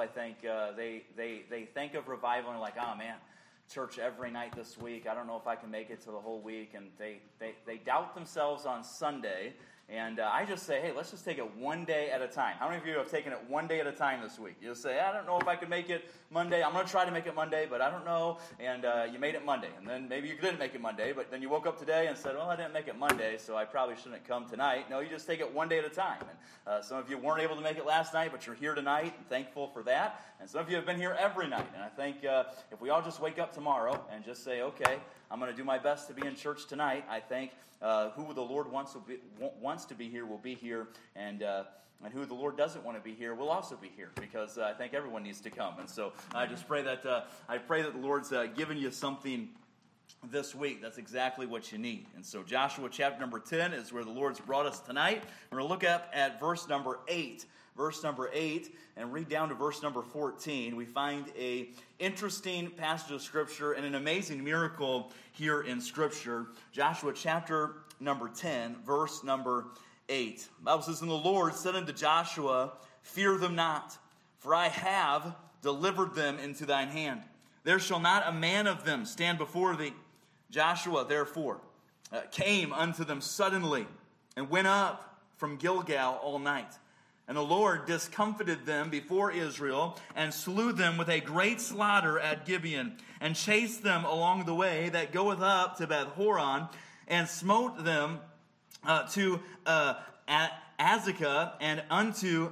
I think, they think of revival and are like, oh man, church every night this week. I don't know if I can make it to the whole week. And they doubt themselves on Sunday. And I just say, hey, let's just take it one day at a time. How many of you have taken it one day at a time this week? You just say, I don't know if I can make it Monday. I'm going to try to make it Monday, but I don't know. And you made it Monday. And then maybe you didn't make it Monday, but then you woke up today and said, well, I didn't make it Monday, so I probably shouldn't come tonight. No, you just take it one day at a time. And some of you weren't able to make it last night, but you're here tonight. I'm thankful for that. And some of you have been here every night. And I think if we all just wake up tomorrow and just say, okay, I'm going to do my best to be in church tonight, I think who the Lord wants to be here will be here, and who the Lord doesn't want to be here will also be here, because I think everyone needs to come. And so I just pray that the Lord's given you something this week. That's exactly what you need. And so Joshua chapter number 10 is where the Lord's brought us tonight. We're going to look at verse number 8. Verse number 8, and read down to verse number 14. We find a interesting passage of Scripture and an amazing miracle here in Scripture. Joshua chapter number 10, verse number 8. The Bible says, and the Lord said unto Joshua, fear them not, for I have delivered them into thine hand. There shall not a man of them stand before thee. Joshua, therefore, came unto them suddenly, and went up from Gilgal all night. And the Lord discomfited them before Israel, and slew them with a great slaughter at Gibeon, and chased them along the way that goeth up to Beth-horon, and smote them to Azekah, and unto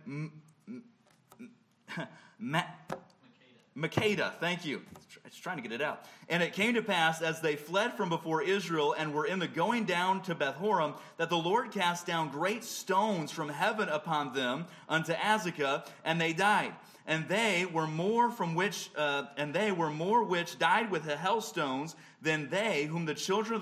Makkedah. Thank you. I was trying to get it out. And it came to pass, as they fled from before Israel, and were in the going down to Beth-horon, that the Lord cast down great stones from heaven upon them unto Azekah, and they died. And they were more which died with the hailstones than they whom the children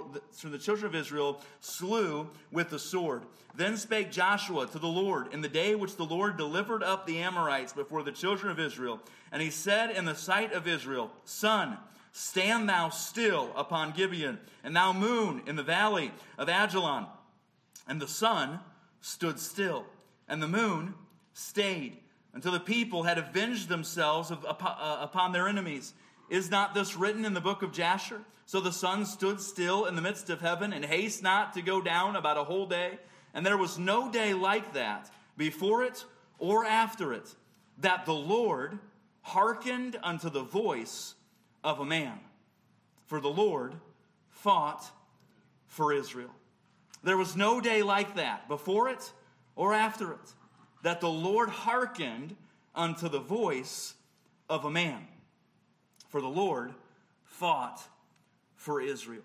of Israel slew with the sword. Then spake Joshua to the Lord in the day which the Lord delivered up the Amorites before the children of Israel. And he said in the sight of Israel, Sun, stand thou still upon Gibeon, and thou moon in the valley of Ajalon. And the sun stood still, and the moon stayed, until the people had avenged themselves upon their enemies. Is not this written in the book of Jasher? So the sun stood still in the midst of heaven, and haste not to go down about a whole day. And there was no day like that, before it or after it, that the Lord hearkened unto the voice of a man. For the Lord fought for Israel. There was no day like that, before it or after it, that the Lord hearkened unto the voice of a man. For the Lord fought for Israel.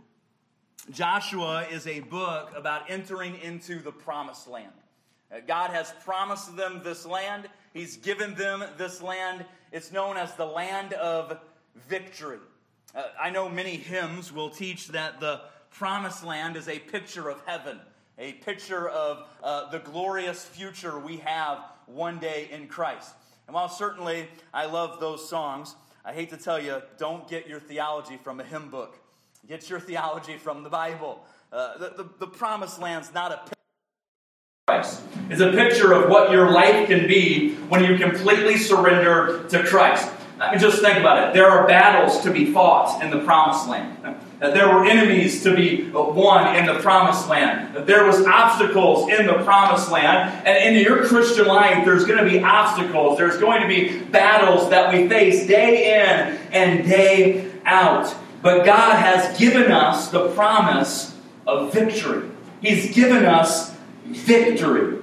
Joshua is a book about entering into the promised land. God has promised them this land. He's given them this land. It's known as the land of victory. I know many hymns will teach that the promised land is a picture of heaven, a picture of the glorious future we have one day in Christ. And while certainly I love those songs, I hate to tell you, don't get your theology from a hymn book. Get your theology from the Bible. The promised land's not a picture of Christ. It's a picture of what your life can be when you completely surrender to Christ. I mean, just think about it. There are battles to be fought in the promised land. There were enemies to be won in the promised land. There was obstacles in the promised land. And in your Christian life, there's going to be obstacles. There's going to be battles that we face day in and day out. But God has given us the promise of victory. He's given us victory.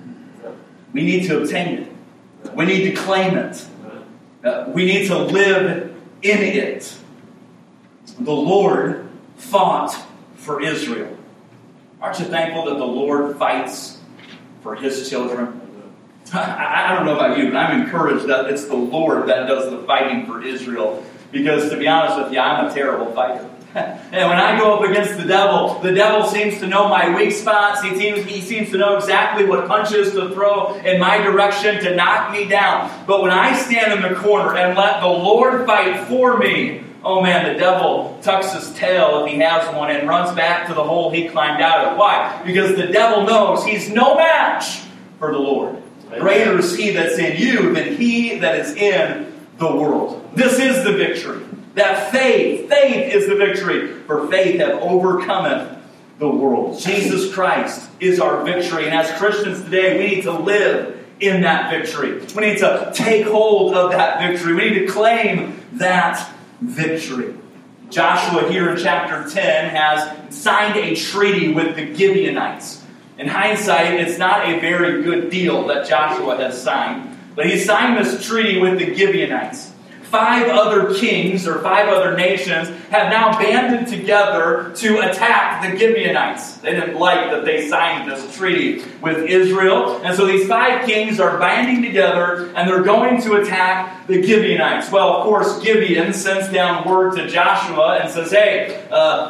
We need to obtain it. We need to claim it. We need to live in it. The Lord fought for Israel. Aren't you thankful that the Lord fights for His children? I don't know about you, but I'm encouraged that it's the Lord that does the fighting for Israel. Because to be honest with you, I'm a terrible fighter. And when I go up against the devil seems to know my weak spots. He seems to know exactly what punches to throw in my direction to knock me down. But when I stand in the corner and let the Lord fight for me, oh man, the devil tucks his tail if he has one and runs back to the hole he climbed out of. Why? Because the devil knows he's no match for the Lord. Greater is he that's in you than he that is in the world. This is the victory. That faith is the victory. For faith hath overcometh the world. Jesus Christ is our victory. And as Christians today, we need to live in that victory. We need to take hold of that victory. We need to claim that victory. Joshua here in chapter 10 has signed a treaty with the Gibeonites. In hindsight, it's not a very good deal that Joshua has signed. But he signed this treaty with the Gibeonites. 5 other kings or 5 other nations have now banded together to attack the Gibeonites. They didn't like that they signed this treaty with Israel. And so these 5 kings are banding together and they're going to attack the Gibeonites. Well, of course, Gibeon sends down word to Joshua and says, hey,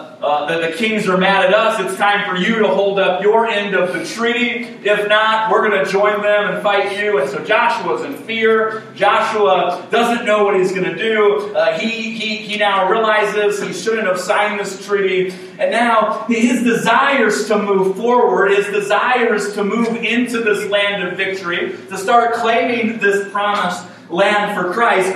the kings are mad at us. It's time for you to hold up your end of the treaty. If not, we're going to join them and fight you. And so Joshua's in fear. Joshua doesn't know what he's going to do. He now realizes he shouldn't have signed this treaty. And now his desires to move forward, his desires to move into this land of victory, to start claiming this promised land for Christ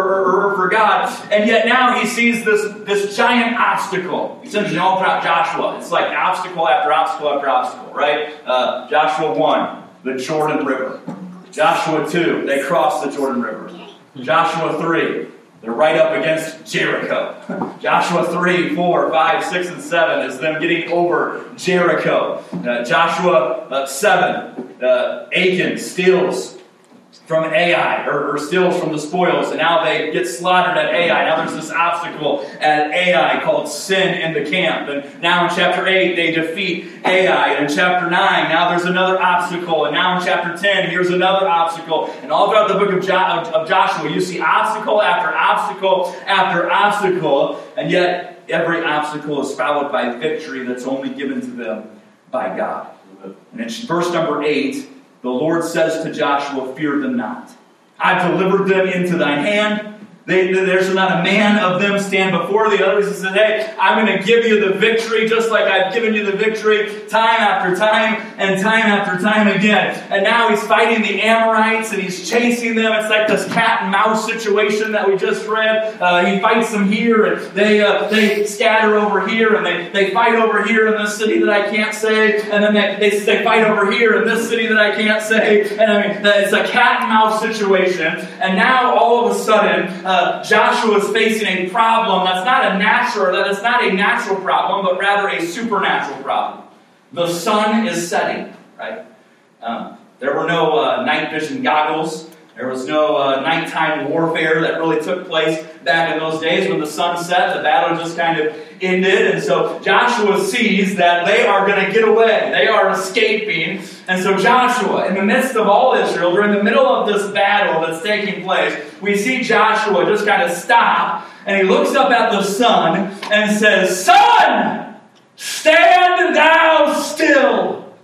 or for God. And yet now he sees this giant obstacle. He says, all throughout Joshua, it's like obstacle after obstacle after obstacle, right? Joshua 1, the Jordan River. Joshua 2, they cross the Jordan River. Joshua 3, they're right up against Jericho. Joshua 3, 4, 5, 6, and 7 is them getting over Jericho. Joshua 7, Achan steals from Ai, or steals from the spoils, and now they get slaughtered at Ai. Now there's this obstacle at Ai called sin in the camp. And now in chapter 8, they defeat Ai. And in chapter 9, now there's another obstacle. And now in chapter 10, here's another obstacle. And all throughout the book of Joshua, you see obstacle after obstacle after obstacle. And yet, every obstacle is followed by victory that's only given to them by God. And in verse number 8, the Lord says to Joshua, fear them not. I've delivered them into thine hand. There's not a man of them stand before the others. He says, hey, I'm going to give you the victory just like I've given you the victory time after time and time after time again. And now he's fighting the Amorites and he's chasing them. It's like this cat and mouse situation that we just read. He fights them here and they scatter over here and they fight over here in this city that I can't say. And then they fight over here in this city that I can't say. And I mean, it's a cat and mouse situation. And now all of a sudden, Joshua is facing a problem that's not a natural problem, but rather a supernatural problem. The sun is setting, right? There were no night vision goggles. There was no nighttime warfare that really took place back in those days. When the sun set, the battle just kind of ended. And so Joshua sees that they are going to get away. They are escaping. And so Joshua, in the midst of all Israel, during the middle of this battle that's taking place, we see Joshua just kind of stop. And he looks up at the sun and says, Sun, stand thou still.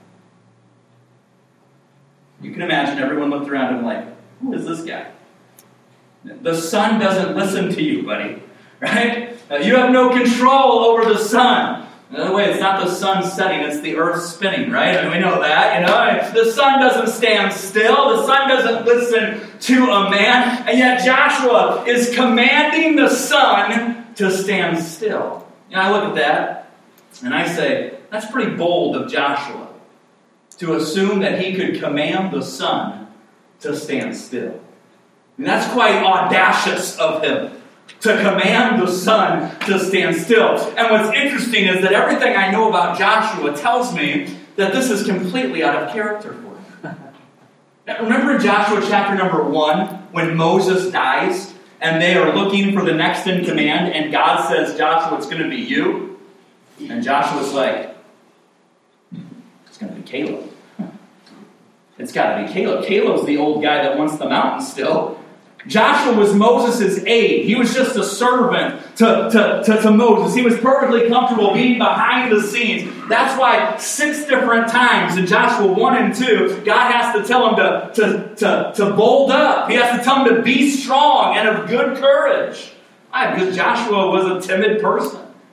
You can imagine everyone looked around and like, who is this guy? The sun doesn't listen to you, buddy. Right? You have no control over the sun. By the way, it's not the sun setting, it's the earth spinning, right? And we know that, The sun doesn't stand still. The sun doesn't listen to a man. And yet Joshua is commanding the sun to stand still. I look at that and I say, that's pretty bold of Joshua to assume that he could command the sun to stand still. And that's quite audacious of him, to command the sun to stand still. And what's interesting is that everything I know about Joshua tells me that this is completely out of character for him. Now, remember in Joshua chapter number 1, when Moses dies, and they are looking for the next in command, and God says, Joshua, it's going to be you. And Joshua's like, it's going to be Caleb. It's got to be Caleb. Caleb's the old guy that wants the mountain still. Joshua was Moses' aide. He was just a servant to Moses. He was perfectly comfortable being behind the scenes. That's why 6 different times in Joshua 1 and 2, God has to tell him to bold up. He has to tell him to be strong and of good courage. Because Joshua was a timid person.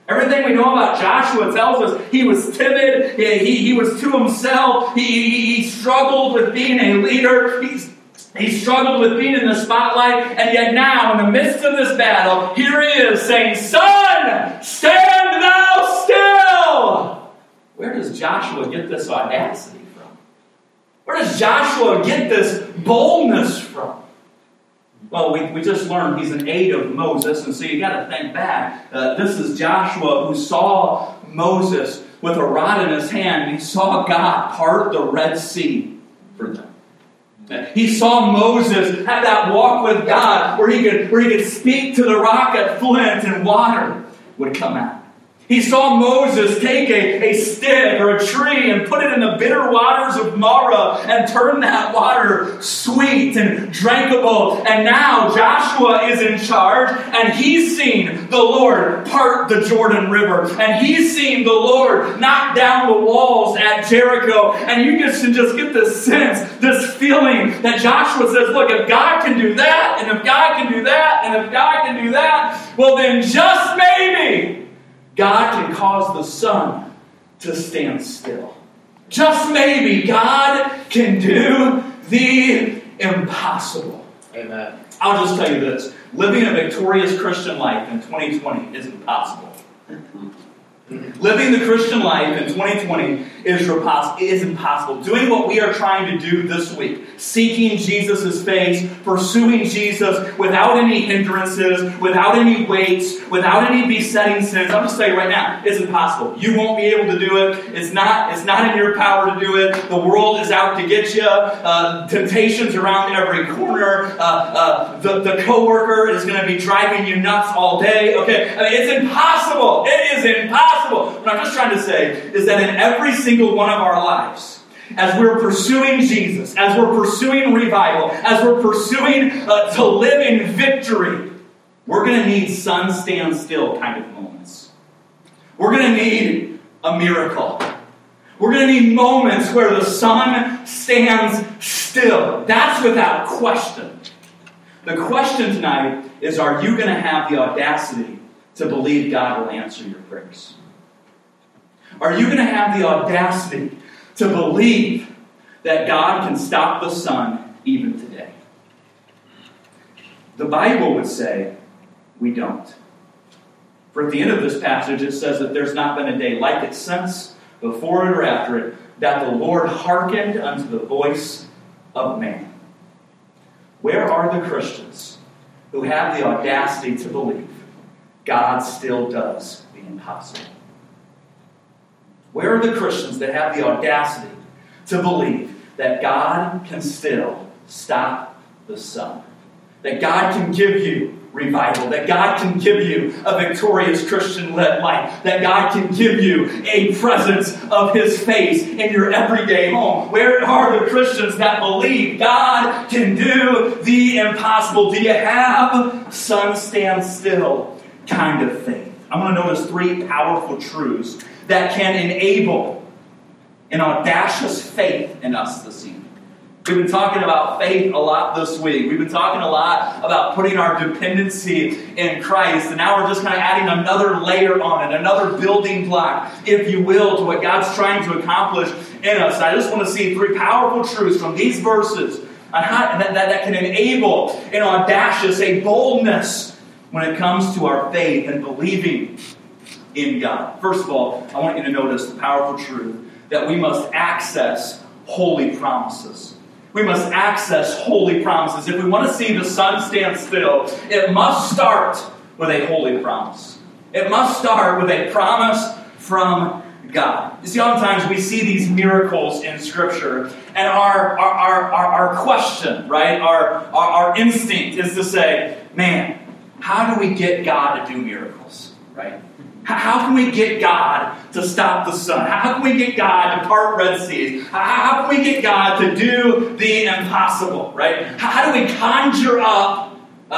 Everything we know about Joshua tells us he was timid, he was to himself, he struggled with being a leader, he struggled with being in the spotlight, and yet now, in the midst of this battle, here he is saying, "Son, stand thou still!" Where does Joshua get this audacity from? Where does Joshua get this boldness from? Well, we just learned he's an aide of Moses, and so you got to think back. This is Joshua who saw Moses with a rod in his hand, and he saw God part the Red Sea for them. He saw Moses have that walk with God where he could speak to the rock at flint and water would come out. He saw Moses take a stick or a tree and put it in the bitter waters of Marah and turn that water sweet and drinkable. And now Joshua is in charge, and he's seen the Lord part the Jordan River. And he's seen the Lord knock down the walls at Jericho. And you can just get this sense, this feeling that Joshua says, look, if God can do that, and if God can do that, and if God can do that, well then just maybe God can cause the sun to stand still. Just maybe God can do the impossible. Amen. I'll just tell you this. Living a victorious Christian life in 2020 is impossible. Living the Christian life in 2020 is impossible. Doing what we are trying to do this week, seeking Jesus' face, pursuing Jesus without any hindrances, without any weights, without any besetting sins. I'll just tell you right now, it's impossible. You won't be able to do it. It's not in your power to do it. The world is out to get you. Temptations around every corner. The coworker is going to be driving you nuts all day. Okay, I mean, it's impossible. It is impossible. What I'm just trying to say is that in every single one of our lives, as we're pursuing Jesus, as we're pursuing revival, as we're pursuing to live in victory, we're going to need sun stand still kind of moments. We're going to need a miracle. We're going to need moments where the sun stands still. That's without question. The question tonight is, are you going to have the audacity to believe God will answer your prayers? Are you going to have the audacity to believe that God can stop the sun even today? The Bible would say we don't. For at the end of this passage, it says that there's not been a day like it since, before it or after it, that the Lord hearkened unto the voice of man. Where are the Christians who have the audacity to believe God still does the impossible? Where are the Christians that have the audacity to believe that God can still stop the sun? That God can give you revival. That God can give you a victorious Christian-led life. That God can give you a presence of His face in your everyday home. Where are the Christians that believe God can do the impossible? Do you have sun stand still kind of faith? I'm going to notice three powerful truths that can enable an audacious faith in us this evening. We've been talking about faith a lot this week. We've been talking a lot about putting our dependency in Christ. And now we're just kind of adding another layer on it, another building block, if you will, to what God's trying to accomplish in us. And I just want to see three powerful truths from these verses on how, that can enable an audacious, a boldness when it comes to our faith and believing in God. First of all, I want you to notice the powerful truth that we must access holy promises. We must access holy promises. If we want to see the sun stand still, it must start with a holy promise. It must start with a promise from God. You see, oftentimes we see these miracles in Scripture, and our question, right, our instinct is to say, man, how do we get God to do miracles, right? How can we get God to stop the sun? How can we get God to part Red Seas? How can we get God to do the impossible, right? How do we conjure up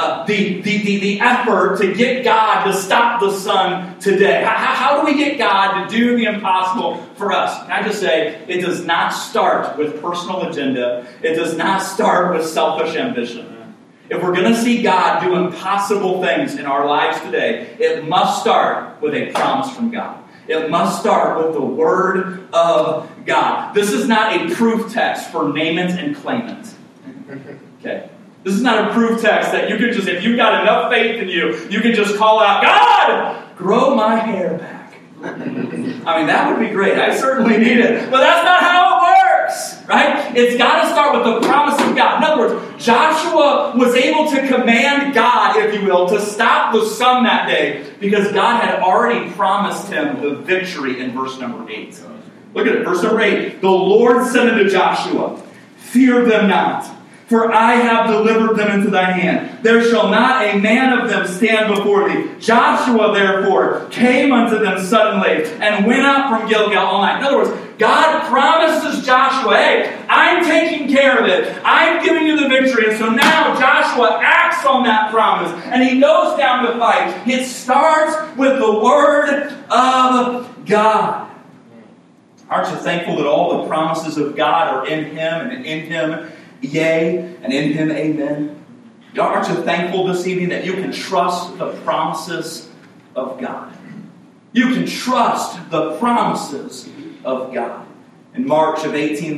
the effort to get God to stop the sun today? How do we get God to do the impossible for us? Can I just say, it does not start with personal agenda. It does not start with selfish ambition. If we're going to see God do impossible things in our lives today, it must start with a promise from God. It must start with the Word of God. This is not a proof text for name it and claim it. Okay? This is not a proof text that you can just, if you've got enough faith in you, you can just call out, God, grow my hair back. I mean, that would be great. I certainly need it. But that's not how it works, right? It's got to start with the promise of God. In other words, Joshua was able to command God, if you will, to stop the sun that day because God had already promised him the victory in verse number 8. Look at it. Verse number 8. The Lord said unto Joshua, fear them not, for I have delivered them into thy hand. There shall not a man of them stand before thee. Joshua, therefore, came unto them suddenly, and went up from Gilgal all night. In other words, God promises Joshua, hey, I'm taking care of it. I'm giving you the victory. And so now Joshua acts on that promise, and he goes down to fight. It starts with the Word of God. Aren't you thankful that all the promises of God are in Him and in Him yea, and in Him amen? Aren't you thankful this evening that you can trust the promises of God? You can trust the promises of God. In March of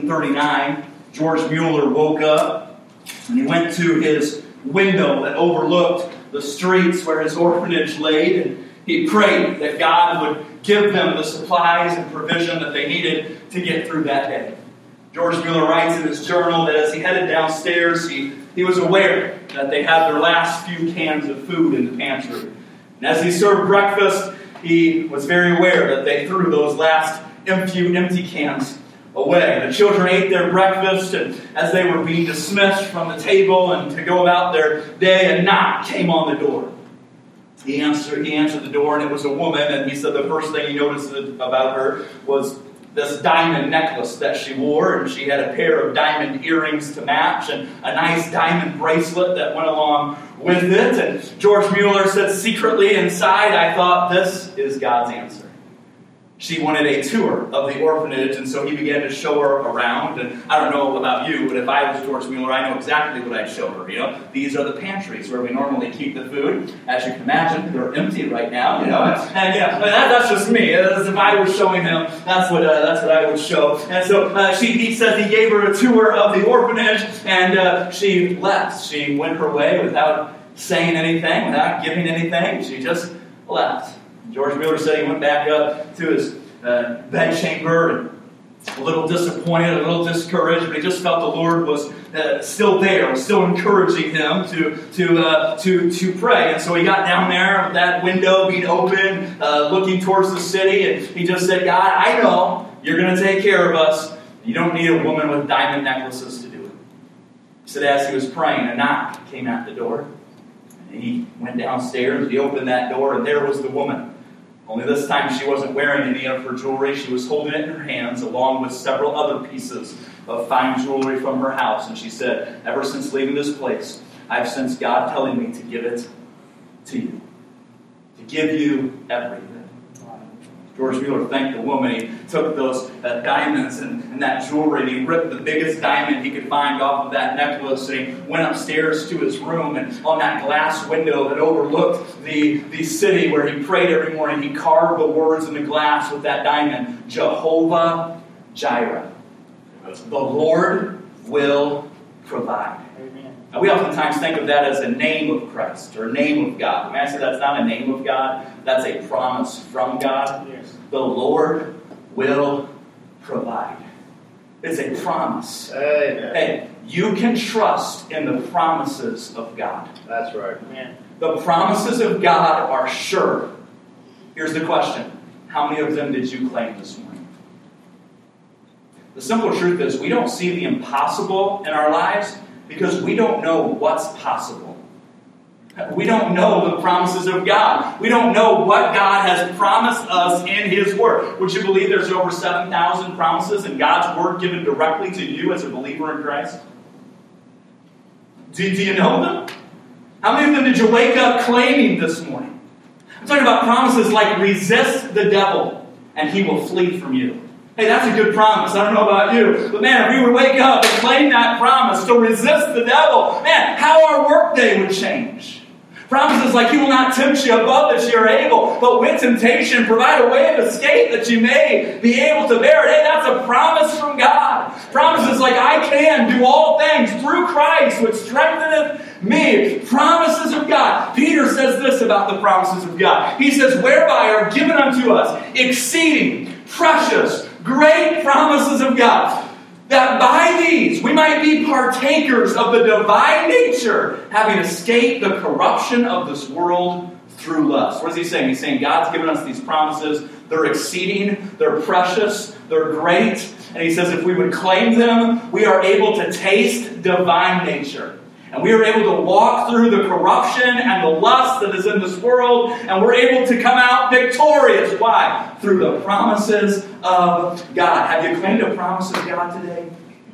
1839, George Mueller woke up and he went to his window that overlooked the streets where his orphanage lay, and he prayed that God would give them the supplies and provision that they needed to get through that day. George Mueller writes in his journal that as he headed downstairs, he was aware that they had their last few cans of food in the pantry. And as he served breakfast, he was very aware that they threw those last few empty cans away. The children ate their breakfast, and as they were being dismissed from the table and to go about their day, a knock came on the door. He answered the door, and it was a woman, and he said the first thing he noticed about her was this diamond necklace that she wore, and she had a pair of diamond earrings to match, and a nice diamond bracelet that went along with it. And George Mueller said, secretly inside, I thought, this is God's answer. She wanted a tour of the orphanage, and so he began to show her around. And I don't know about you, but if I was George Mueller, I know exactly what I'd show her. These are the pantries where we normally keep the food. As you can imagine, they're empty right now. That's just me. As if I was showing him, that's what I would show. And so he says he gave her a tour of the orphanage, and she left. She went her way without saying anything, without giving anything. She just left. George Mueller said he went back up to his bedchamber and a little disappointed, a little discouraged, but he just felt the Lord was still there, was still encouraging him to pray. And so he got down there with that window being open, looking towards the city, and he just said, God, I know you're going to take care of us. You don't need a woman with diamond necklaces to do it. He said as he was praying, a knock came at the door. He went downstairs, he opened that door, and there was the woman. Only this time she wasn't wearing any of her jewelry. She was holding it in her hands along with several other pieces of fine jewelry from her house. And she said, ever since leaving this place, I've sensed God telling me to give it to you. To give you everything. George Mueller thanked the woman. He took those diamonds and that jewelry, and he ripped the biggest diamond he could find off of that necklace, and he went upstairs to his room, and on that glass window that overlooked the city where he prayed every morning, he carved the words in the glass with that diamond, Jehovah Jireh. The Lord will provide. Now, we oftentimes think of that as a name of Christ or a name of God. May I say that's not a name of God? That's a promise from God. Yes. The Lord will provide. It's a promise. Amen. Hey, you can trust in the promises of God. That's right. Amen. The promises of God are sure. Here's the question. How many of them did you claim this morning? The simple truth is we don't see the impossible in our lives because we don't know what's possible. We don't know the promises of God. We don't know what God has promised us in His Word. Would you believe there's over 7,000 promises in God's Word given directly to you as a believer in Christ? Do you know them? How many of them did you wake up claiming this morning? I'm talking about promises like resist the devil and he will flee from you. Hey, that's a good promise. I don't know about you. But man, if we would wake up and claim that promise to resist the devil, man, how our workday would change. Promises like He will not tempt you above that you are able, but with temptation provide a way of escape that you may be able to bear it. Hey, that's a promise from God. Promises like I can do all things through Christ which strengtheneth me. Promises of God. Peter says this about the promises of God. He says, whereby are given unto us exceeding precious, great promises of God, that by these we might be partakers of the divine nature, having escaped the corruption of this world through lust. What is he saying? He's saying God's given us these promises. They're exceeding, they're precious, they're great. And he says if we would claim them, we are able to taste divine nature. And we are able to walk through the corruption and the lust that is in this world, and we're able to come out victorious. Why? Through the promises of God. Have you claimed a promise of God today?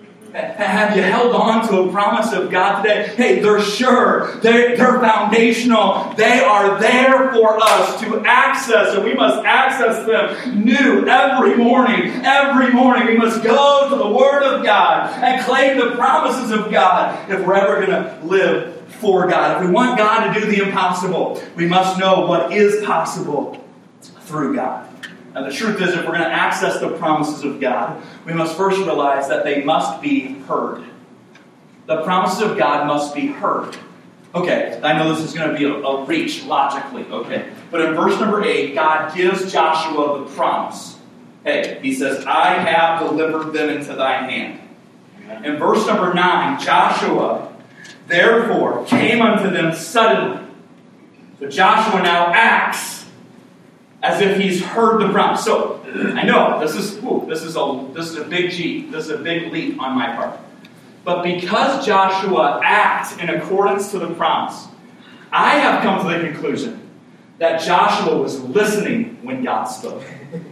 Have you held on to a promise of God today? Hey, they're sure. They're foundational. They are there for us to access, and we must access them new every morning. Every morning we must go to the Word of God and claim the promises of God if we're ever going to live for God. If we want God to do the impossible, we must know what is possible through God. And the truth is, if we're going to access the promises of God, we must first realize that they must be heard. The promises of God must be heard. Okay, I know this is going to be a reach logically, okay. But in verse number 8, God gives Joshua the promise. Hey, he says, I have delivered them into thine hand. In verse number 9, Joshua, therefore, came unto them suddenly. So Joshua now acts as if he's heard the promise. So, I know, this is a big G. This is a big leap on my part. But because Joshua acts in accordance to the promise, I have come to the conclusion that Joshua was listening when God spoke.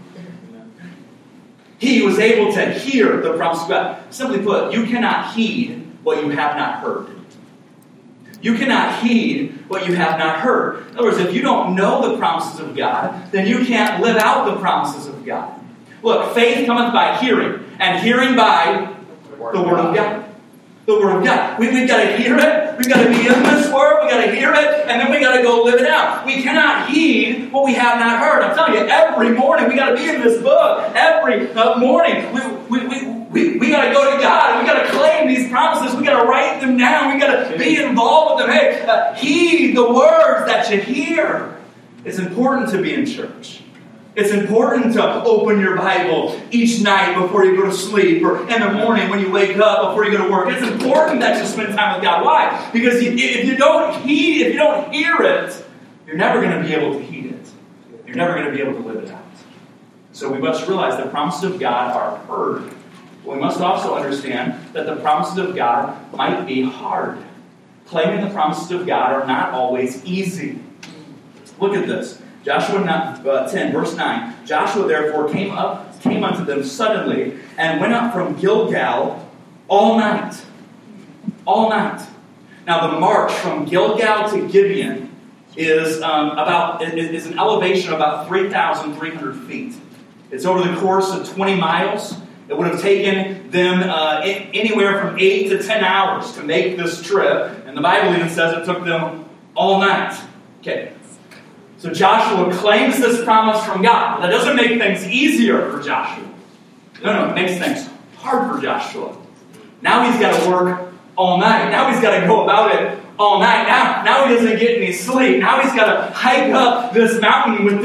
He was able to hear the promise of God. Simply put, you cannot heed what you have not heard. You cannot heed what you have not heard. In other words, if you don't know the promises of God, then you can't live out the promises of God. Look, faith cometh by hearing, and hearing by the Word of God. The Word of God. We've got to hear it. We've got to be in this Word. We've got to hear it, and then we've got to go live it out. We cannot heed what we have not heard. I'm telling you, every morning we've got to be in this book. Every morning we got to go to God, and we got to claim these promises. We got to write them down. We got to be involved with them. Hey, heed the words that you hear. It's important to be in church. It's important to open your Bible each night before you go to sleep, or in the morning when you wake up before you go to work. It's important that you spend time with God. Why? Because if you don't hear it, you're never going to be able to heed it. You're never going to be able to live it out. So we must realize the promises of God are heard. But we must also understand that the promises of God might be hard. Claiming the promises of God are not always easy. Look at this. Joshua 10, verse 9. Joshua therefore came unto them suddenly, and went up from Gilgal all night. All night. Now the march from Gilgal to Gibeon is an elevation of about 3,300 feet. It's over the course of 20 miles. It would have taken them anywhere from 8 to 10 hours to make this trip. And the Bible even says it took them all night. Okay. So Joshua claims this promise from God. That doesn't make things easier for Joshua. No, it makes things hard for Joshua. Now he's got to work all night. Now he's got to go about it all night. Now he doesn't get any sleep. Now he's got to hike up this mountain with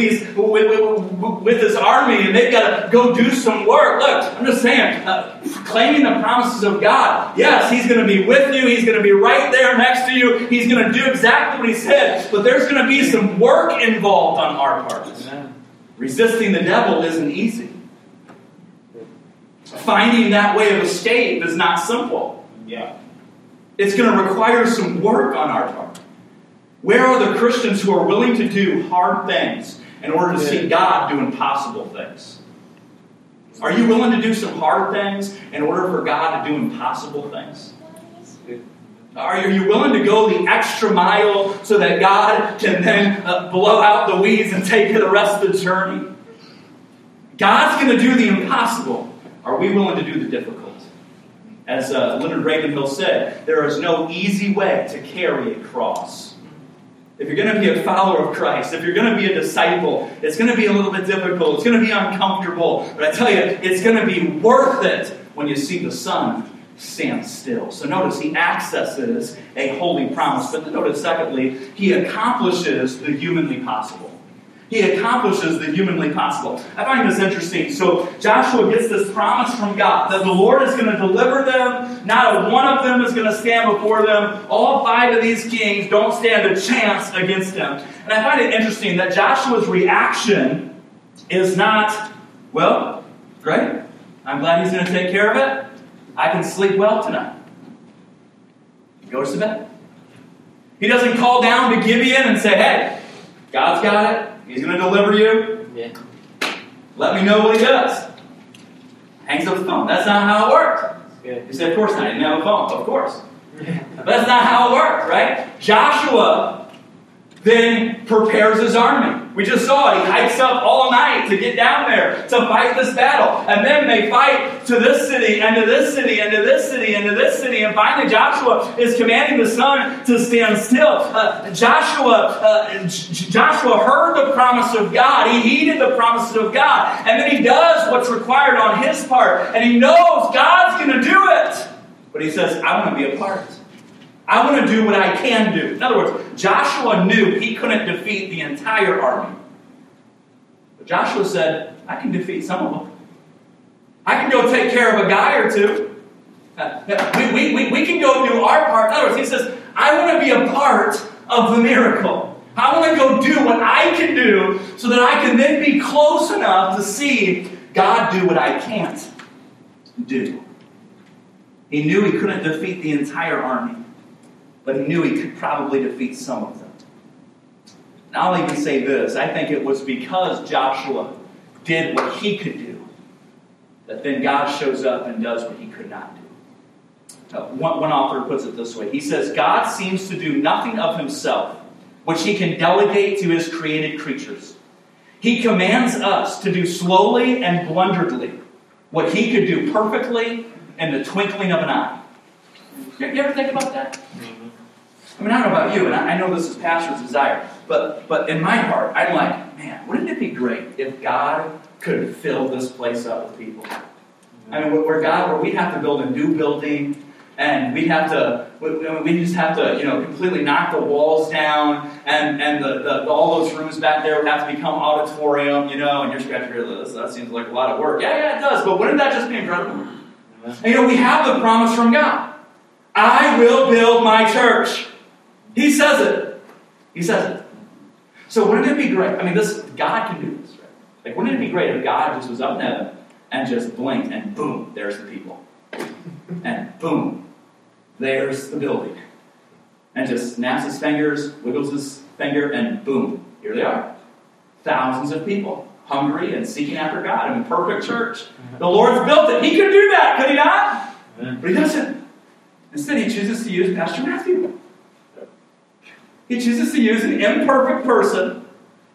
this army, and they've got to go do some work. Look, I'm just saying, claiming the promises of God. Yes, He's going to be with you. He's going to be right there next to you. He's going to do exactly what He said. But there's going to be some work involved on our part. Resisting the devil isn't easy. Finding that way of escape is not simple. Yeah. It's going to require some work on our part. Where are the Christians who are willing to do hard things in order to see God do impossible things? Are you willing to do some hard things in order for God to do impossible things? Are you willing to go the extra mile so that God can then blow out the weeds and take you the rest of the journey? God's going to do the impossible. Are we willing to do the difficult? As Leonard Ravenhill said, there is no easy way to carry a cross. If you're going to be a follower of Christ, if you're going to be a disciple, it's going to be a little bit difficult. It's going to be uncomfortable. But I tell you, it's going to be worth it when you see the sun stand still. So notice he accesses a holy promise. But notice, secondly, he accomplishes the humanly possible. He accomplishes the humanly possible. I find this interesting. So Joshua gets this promise from God that the Lord is going to deliver them. Not one of them is going to stand before them. All 5 of these kings don't stand a chance against him. And I find it interesting that Joshua's reaction is not, well, great. I'm glad he's going to take care of it. I can sleep well tonight. He goes to bed. He doesn't call down to Gibeon and say, hey, God's got it. He's going to deliver you. Yeah. Let me know what he does. Hangs up the phone. That's not how it worked. Yeah. You say, of course not. He didn't have a phone. Of course. But that's not how it worked, right? Joshua then prepares his army. We just saw it. He hikes up all night to get down there to fight this battle. And then they fight to this city, and to this city, and to this city, and to this city. And finally Joshua is commanding the sun to stand still. Joshua heard the promise of God. He heeded the promises of God. And then he does what's required on his part. And he knows God's going to do it. But he says, I want to be a part. I want to do what I can do. In other words, Joshua knew he couldn't defeat the entire army. But Joshua said, I can defeat some of them. I can go take care of a guy or two. We can go do our part. In other words, he says, I want to be a part of the miracle. I want to go do what I can do so that I can then be close enough to see God do what I can't do. He knew he couldn't defeat the entire army. But he knew he could probably defeat some of them. And I'll even say this. I think it was because Joshua did what he could do that then God shows up and does what he could not do. One author puts it this way. He says, God seems to do nothing of himself, which he can delegate to his created creatures. He commands us to do slowly and blunderedly what he could do perfectly in the twinkling of an eye. You ever think about that? I mean, I don't know about you, and I know this is pastor's desire, but in my heart, I'm like, man, wouldn't it be great if God could fill this place up with people? I mean, where we'd have to build a new building, and we just have to, completely knock the walls down, and all those rooms back there would have to become auditorium, and you're scratching your head. That seems like a lot of work. Yeah, it does, but wouldn't that just be incredible? And, we have the promise from God. I will build my church. He says it. He says it. So wouldn't it be great? I mean, God can do this, right? Like, wouldn't it be great if God just was up in heaven and just blinked and boom, there's the people. And boom, there's the building. And just snaps his fingers, wiggles his finger, and boom, here they are. Thousands of people, hungry and seeking after God. I mean, perfect church. The Lord's built it. He could do that, could he not? But he doesn't. Instead, he chooses to use Pastor Matthew. He chooses to use an imperfect person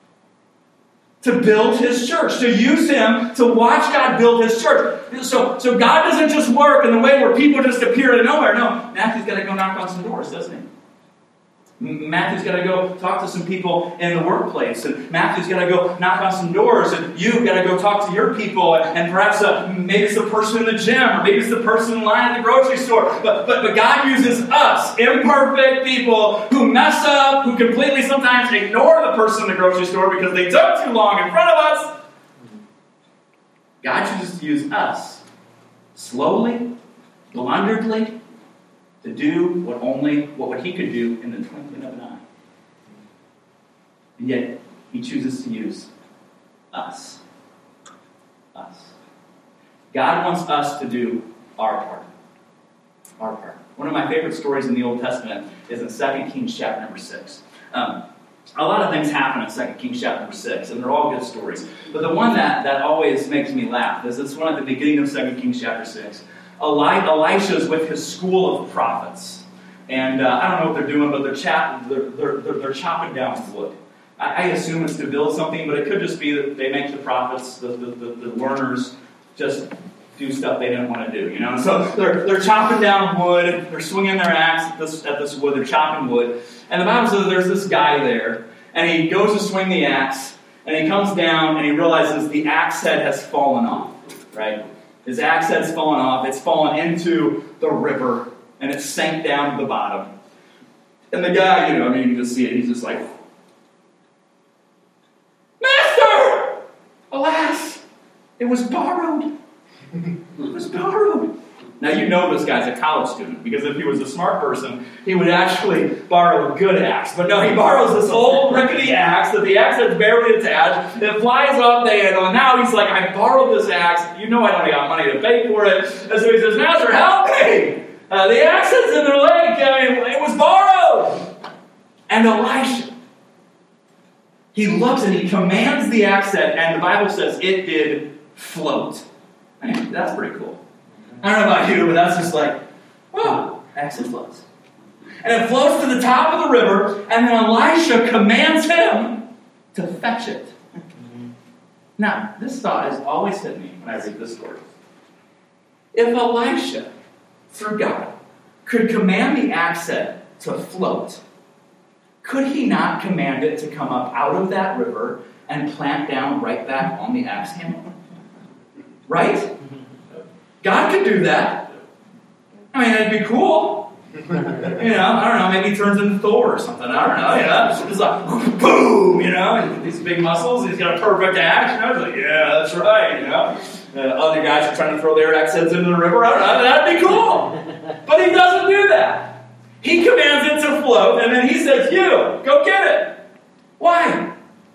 to build his church, to use him to watch God build his church. So God doesn't just work in the way where people just appear out of nowhere. No, Matthew's got to go knock on some doors, doesn't he? Matthew's got to go talk to some people in the workplace, and Matthew's got to go knock on some doors, and you've got to go talk to your people, and perhaps maybe it's the person in the gym, or maybe it's the person in line at the grocery store. But God uses us, imperfect people who mess up, who completely sometimes ignore the person in the grocery store because they took too long in front of us. God chooses to use us slowly, blunderedly, to do what he could do in the twinkling of an eye. And yet, he chooses to use us. Us. God wants us to do our part. Our part. One of my favorite stories in the Old Testament is in 2 Kings chapter number 6. A lot of things happen in 2 Kings chapter number 6, and they're all good stories. But the one that always makes me laugh is this one at the beginning of 2 Kings chapter 6. Elisha's with his school of prophets. And I don't know what they're doing, but they're chopping down wood. I assume it's to build something, but it could just be that they make the prophets, the learners, just do stuff they didn't want to do, And so they're chopping down wood, they're swinging their axe at this wood, they're chopping wood, and the Bible says there's this guy there, and he goes to swing the axe, and he comes down, and he realizes the axe head has fallen off, right? His axe head's fallen off, it's fallen into the river, and it sank down to the bottom. And the guy, you can just see it, he's just like, Master! Alas, it was borrowed. It was borrowed. Now this guy's a college student, because if he was a smart person, he would actually borrow a good axe. But no, he borrows this old rickety axe that the axe head's barely attached. It flies off the handle, and now he's like, I borrowed this axe. I don't have money to pay for it. And so he says, Master, help me! The axe head's in the lake. It was borrowed. And Elisha, he looks and he commands the axe head, and the Bible says it did float. That's pretty cool. I don't know about you, but that's just like, wow, axe head floats. And it floats to the top of the river, and then Elisha commands him to fetch it. Now, this thought has always hit me when I read this story. If Elisha, through God, could command the axe head to float, could he not command it to come up out of that river and plant down right back on the axe handle? Right? God could do that. It'd be cool. I don't know, maybe he turns into Thor or something. I don't know, It's like, boom, and these big muscles, he's got a perfect axe, It's like, yeah, that's right, Other guys are trying to throw their axe heads into the river. I don't know, that'd be cool. But he doesn't do that. He commands it to float, and then he says, you, go get it. Why?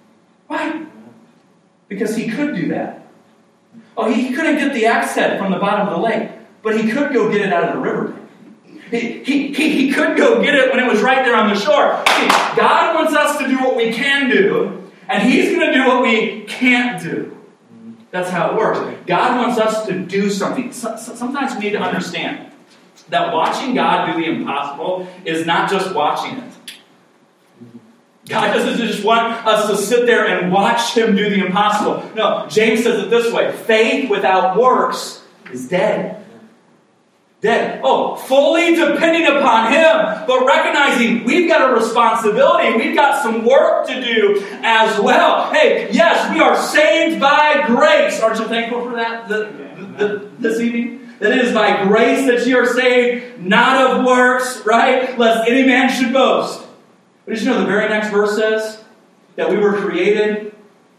Because he could do that. Oh, he couldn't get the axe head from the bottom of the lake, but he could go get it out of the river. He could go get it when it was right there on the shore. See, God wants us to do what we can do, and He's going to do what we can't do. That's how it works. God wants us to do something. Sometimes we need to understand that watching God do the impossible is not just watching it. God doesn't just want us to sit there and watch Him do the impossible. No, James says it this way: faith without works is dead. Dead. Oh, fully depending upon Him, but recognizing we've got a responsibility. We've got some work to do as well. Hey, yes, we are saved by grace. Aren't you thankful for that this evening? That it is by grace that you are saved, not of works, right? Lest any man should boast. But did you know the very next verse says that we were created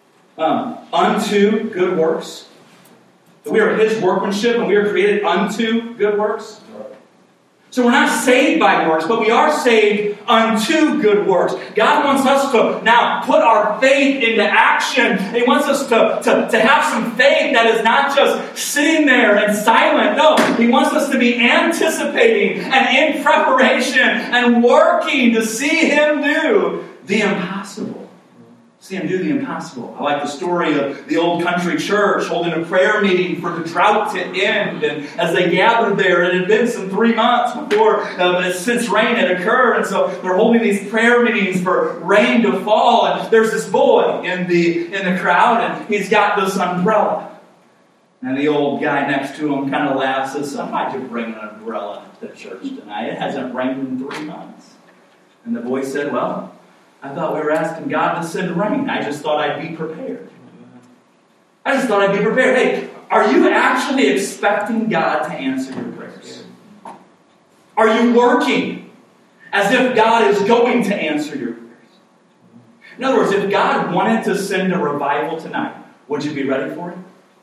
unto good works? That we are His workmanship and we are created unto good works? So we're not saved by works, but we are saved unto good works. God wants us to now put our faith into action. He wants us to have some faith that is not just sitting there and silent. No, He wants us to be anticipating and in preparation and working to see Him do the impossible. See Him do the impossible. I like the story of the old country church holding a prayer meeting for the drought to end. And as they gathered there, it had been some 3 months before since rain had occurred. And so they're holding these prayer meetings for rain to fall. And there's this boy in the crowd, and he's got this umbrella. And the old guy next to him kind of laughs and says, why'd you bring an umbrella to church tonight? It hasn't rained in 3 months. And the boy said, well, I thought we were asking God to send rain. I just thought I'd be prepared. Hey, are you actually expecting God to answer your prayers? Are you working as if God is going to answer your prayers? In other words, if God wanted to send a revival tonight, would you be ready for it?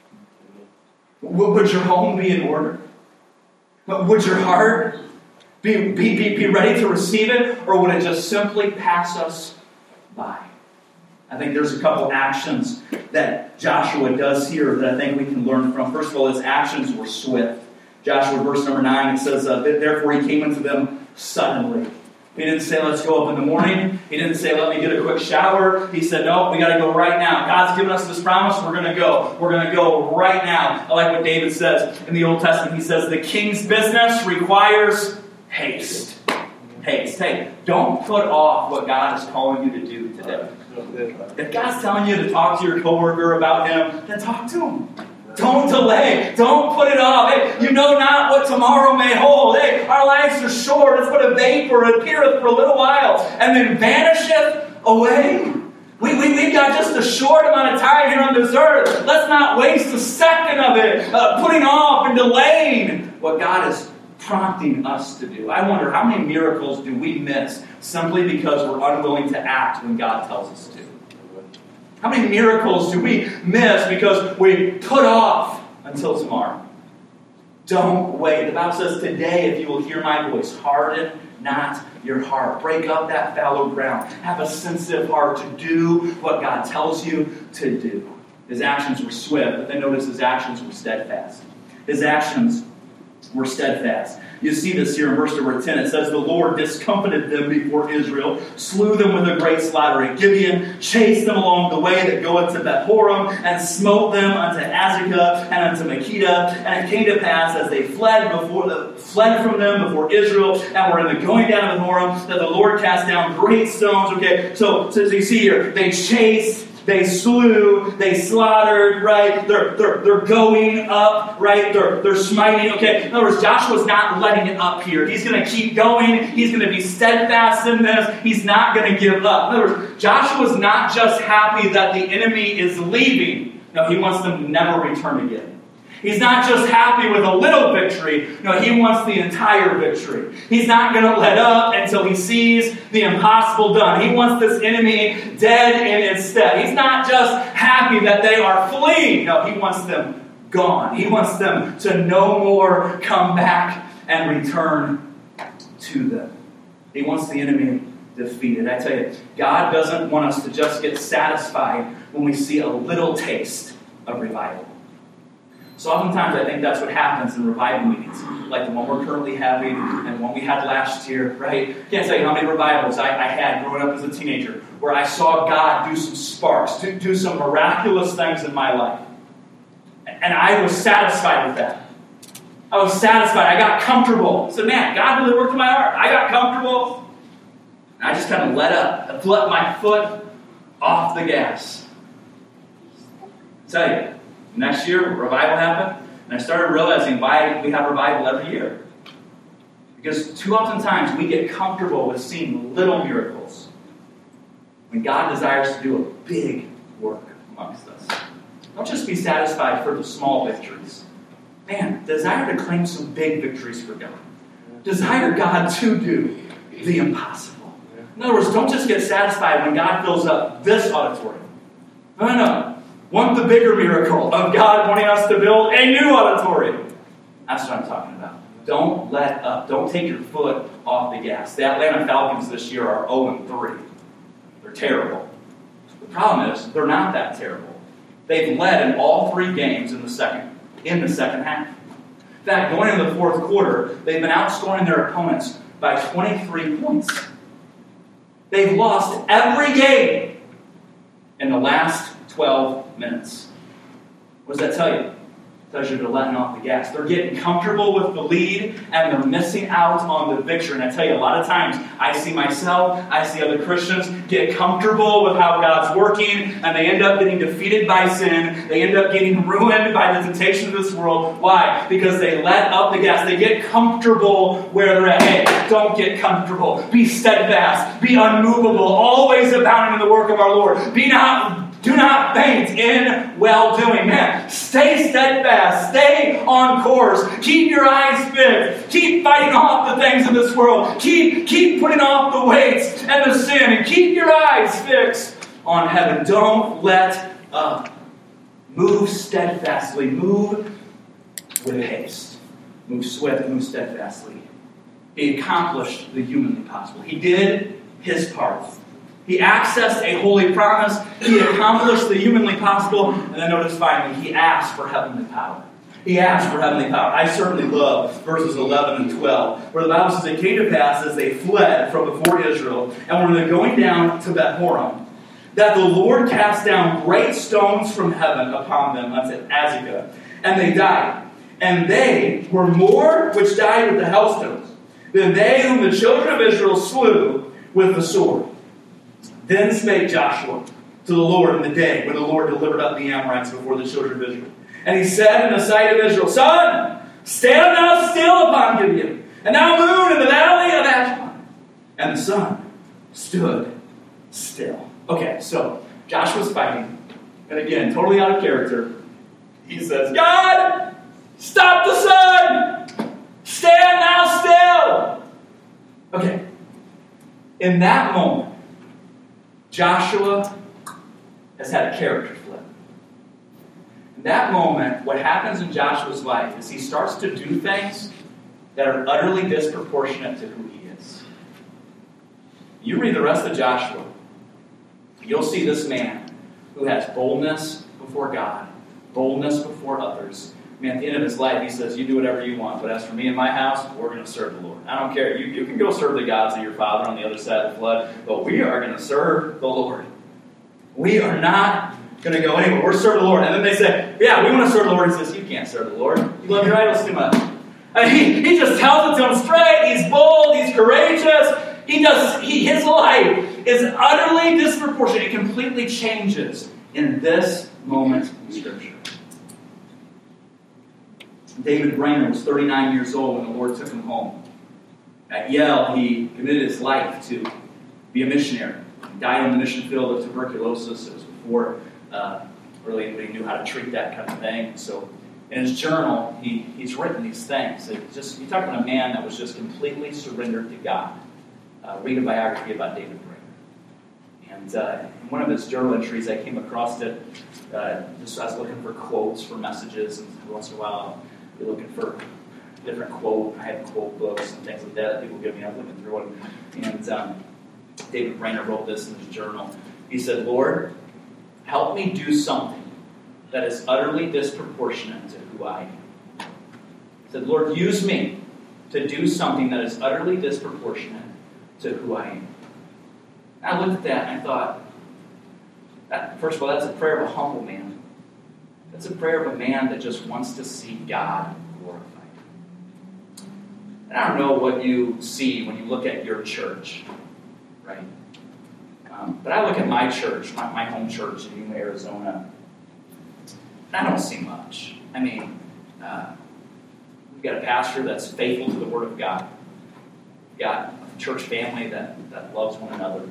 Would your home be in order? Would your heart be ready to receive it, or would it just simply pass us by? I think there's a couple actions that Joshua does here that I think we can learn from. First of all, his actions were swift. Joshua, verse number 9, it says, therefore he came unto them suddenly. He didn't say, let's go up in the morning. He didn't say, let me get a quick shower. He said, no, we got to go right now. God's given us this promise. We're going to go. We're going to go right now. I like what David says in the Old Testament. He says, the king's business requires haste. haste. Hey, don't put off what God is calling you to do today. If God's telling you to talk to your coworker about him, then talk to him. Don't delay. Don't put it off. Hey, you know not what tomorrow may hold. Hey, our lives are short. It's but a vapor. It appeareth for a little while, and then vanisheth away. We've got just a short amount of time here on this earth. Let's not waste a second of it putting off and delaying what God is prompting us to do. I wonder, how many miracles do we miss simply because we're unwilling to act when God tells us to? How many miracles do we miss because we put off until tomorrow? Don't wait. The Bible says, today, if you will hear my voice, harden not your heart. Break up that fallow ground. Have a sensitive heart to do what God tells you to do. His actions were swift, but then notice his actions were steadfast. His actions were steadfast. You see this here in verse number 10. It says, the Lord discomfited them before Israel, slew them with a great slaughter at Gibeon, chased them along the way that goeth to Beth-horon, and smote them unto Azekah and unto Makkedah. And it came to pass, as they fled from them before Israel, and were in the going down of Beth-horon, that the Lord cast down great stones. Okay, so as you see here, they chased, they slew, they slaughtered, right? They're going up, right? They're smiting, okay? In other words, Joshua's not letting it up here. He's going to keep going. He's going to be steadfast in this. He's not going to give up. In other words, Joshua's not just happy that the enemy is leaving. No, he wants them to never return again. He's not just happy with a little victory. No, he wants the entire victory. He's not going to let up until he sees the impossible done. He wants this enemy dead in its stead. He's not just happy that they are fleeing. No, he wants them gone. He wants them to no more come back and return to them. He wants the enemy defeated. I tell you, God doesn't want us to just get satisfied when we see a little taste of revival. So oftentimes I think that's what happens in revival meetings, like the one we're currently having and one we had last year, right? Can't tell you how many revivals I had growing up as a teenager where I saw God do some sparks, do some miraculous things in my life. And I was satisfied with that. I was satisfied. I got comfortable. I said, man, God really worked in my heart. I got comfortable. And I just kind of let up. I let my foot off the gas. I tell you, next year, revival happened, and I started realizing why we have revival every year. Because too often times we get comfortable with seeing little miracles when God desires to do a big work amongst us. Don't just be satisfied for the small victories. Man, desire to claim some big victories for God. Desire God to do the impossible. In other words, don't just get satisfied when God fills up this auditorium. No. Want the bigger miracle of God wanting us to build a new auditorium. That's what I'm talking about. Don't let up. Don't take your foot off the gas. The Atlanta Falcons this year are 0-3. They're terrible. The problem is, they're not that terrible. They've led in all 3 games in the second half. In fact, going into the fourth quarter, they've been outscoring their opponents by 23 points. They've lost every game in the last 12 minutes. What does that tell you? It tells you they're letting off the gas. They're getting comfortable with the lead, and they're missing out on the victory. And I tell you, a lot of times, I see myself, I see other Christians get comfortable with how God's working, and they end up getting defeated by sin. They end up getting ruined by the temptation of this world. Why? Because they let up the gas. They get comfortable where they're at. Hey, don't get comfortable. Be steadfast. Be unmovable. Always abounding in the work of our Lord. Do not faint in well-doing. Man, stay steadfast. Stay on course. Keep your eyes fixed. Keep fighting off the things of this world. Keep putting off the weights and the sin. And keep your eyes fixed on heaven. Don't let up. Move steadfastly. Move with haste. Move swift. Move steadfastly. He accomplished the humanly possible. He did his part. He accessed a holy promise. He accomplished the humanly possible. And then notice finally, he asked for heavenly power. He asked for heavenly power. I certainly love verses 11 and 12, where the Bible says, it came to pass as they fled from before Israel, and were going down to Beth-horon, that the Lord cast down great stones from heaven upon them unto Azekah, and they died. And they were more which died with the hailstones, than they whom the children of Israel slew with the sword. Then spake Joshua to the Lord in the day when the Lord delivered up the Amorites before the children of Israel. And he said in the sight of Israel, Sun, stand thou still upon Gibeon, and thou moon in the valley of Ashkelon. And the sun stood still. Okay, so Joshua's fighting. And again, totally out of character. He says, God, stop the sun! Stand thou still! Okay. In that moment, Joshua has had a character flip. In that moment, what happens in Joshua's life is he starts to do things that are utterly disproportionate to who he is. You read the rest of Joshua, you'll see this man who has boldness before God, boldness before others. I mean, at the end of his life, he says, you do whatever you want, but as for me and my house, we're going to serve the Lord. I don't care. You can go serve the gods of your father on the other side of the flood, but we are going to serve the Lord. We are not going to go anywhere. We're serving the Lord. And then they say, yeah, we want to serve the Lord. He says, you can't serve the Lord. You love your idols too much. And he just tells it to them straight. He's bold. He's courageous. His life is utterly disproportionate. It completely changes in this moment in Scripture. David Brainerd was 39 years old when the Lord took him home. At Yale, he committed his life to be a missionary. He died on the mission field of tuberculosis. It was before really anybody knew how to treat that kind of thing. So in his journal, he's written these things. You're talking about a man that was just completely surrendered to God. Read a biography about David Brainerd. And in one of his journal entries, I came across it. I was looking for quotes for messages, and every once in a while I'll be looking for a different quote. I have quote books and things like that people give me. I'm looking through them. And David Brainerd wrote this in his journal. He said, Lord, help me do something that is utterly disproportionate to who I am. He said, Lord, use me to do something that is utterly disproportionate to who I am. And I looked at that and I thought, first of all, that's a prayer of a humble man. That's a prayer of a man that just wants to see God glorified. And I don't know what you see when you look at your church, right? But I look at my church, my home church in Yuma, Arizona, and I don't see much. I mean, we've got a pastor that's faithful to the Word of God. We've got a church family that loves one another.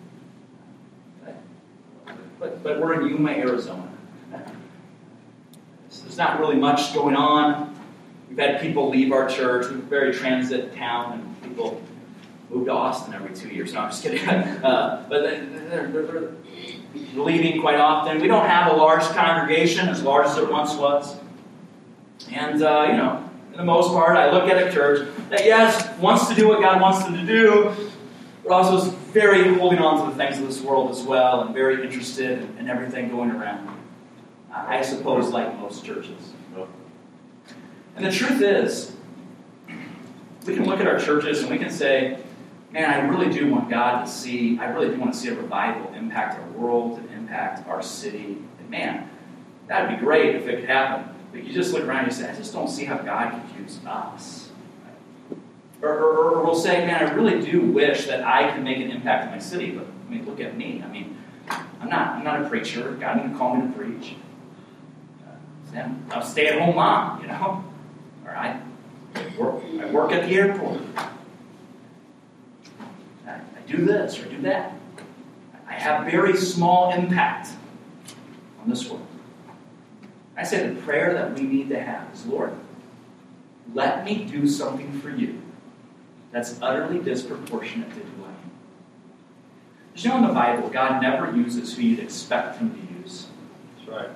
But we're in Yuma, Arizona. There's not really much going on. We've had people leave our church. We're a very transit town, and people move to Austin every 2 years. No, I'm just kidding. But they're leaving quite often. We don't have a large congregation, as large as it once was. And, for the most part, I look at a church that, yes, wants to do what God wants them to do, but also is very holding on to the things of this world as well, and very interested in everything going around. I suppose like most churches. And the truth is, we can look at our churches and we can say, man, I really do want God to see, I really do want to see a revival impact our world and impact our city. And man, that would be great if it could happen. But you just look around and you say, I just don't see how God could use us. Or we'll say, man, I really do wish that I could make an impact in my city, but I mean, look at me. I mean, I'm not a preacher. God didn't call me to preach. I'm a stay-at-home mom, Or I work at the airport. I do this or do that. I have very small impact on this world. I say the prayer that we need to have is, Lord, let me do something for you that's utterly disproportionate to who I am. Did you know in the Bible, God never uses who you'd expect him to use? That's right.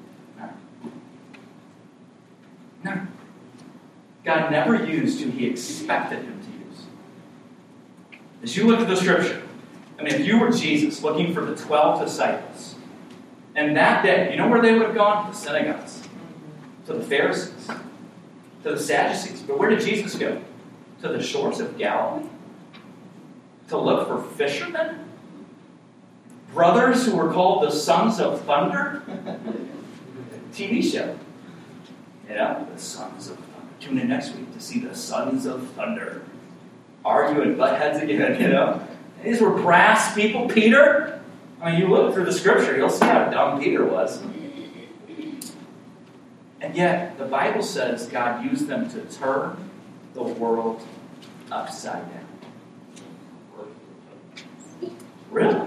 No. God never used who he expected him to use. As you look at the Scripture, if you were Jesus looking for the 12 disciples, and that day, you know where they would have gone? To the synagogues, to the Pharisees, to the Sadducees. But where did Jesus go? To the shores of Galilee? To look for fishermen? Brothers who were called the Sons of Thunder? TV show. The Sons of Thunder. Tune in next week to see the Sons of Thunder. argue and butt heads again, you know. These were brass people. Peter, I mean, you look through the scripture, you'll see how dumb Peter was. And yet, the Bible says God used them to turn the world upside down. Really?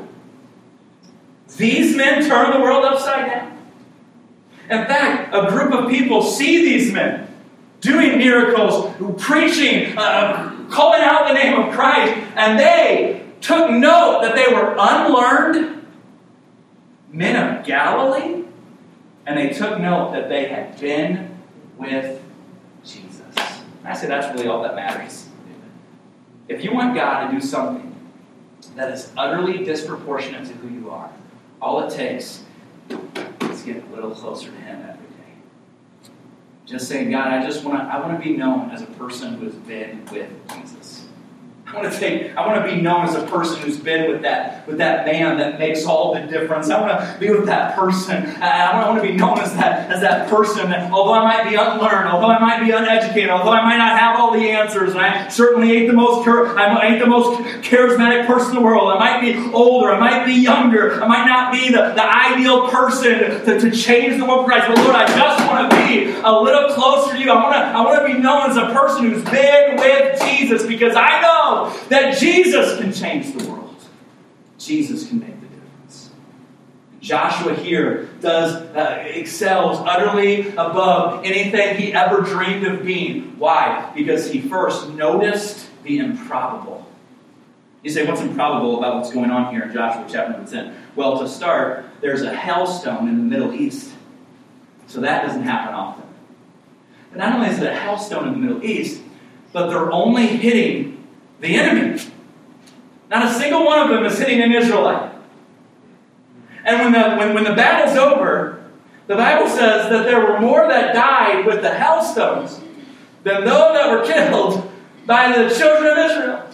These men turn the world upside down? In fact, a group of people see these men doing miracles, preaching, calling out the name of Christ, and they took note that they were unlearned men of Galilee, and they took note that they had been with Jesus. And I say that's really all that matters. If you want God to do something that is utterly disproportionate to who you are, all it takes is get a little closer to Him every day. Just saying, God, I want to be known as a person who has been with Jesus. I want to be known as a person who's been with that man that makes all the difference. I want to be with that person. I want to be known as that person that, although I might be unlearned, although I might be uneducated, although I might not have all the answers, and I certainly ain't the most charismatic person in the world. I might be older. I might be younger. I might not be the ideal person to change the world for Christ. But Lord, I just want to be a little closer to you. I want to be known as a person who's been with Jesus, because I know that Jesus can change the world. Jesus can make the difference. Joshua here excels utterly above anything he ever dreamed of being. Why? Because he first noticed the improbable. You say, what's improbable about what's going on here in Joshua chapter number 10? Well, to start, there's a hailstone in the Middle East. So that doesn't happen often. But not only is it a hailstone in the Middle East, but they're only hitting the enemy. Not a single one of them is hitting an Israelite. And when the battle's over, the Bible says that there were more that died with the hailstones than those that were killed by the children of Israel.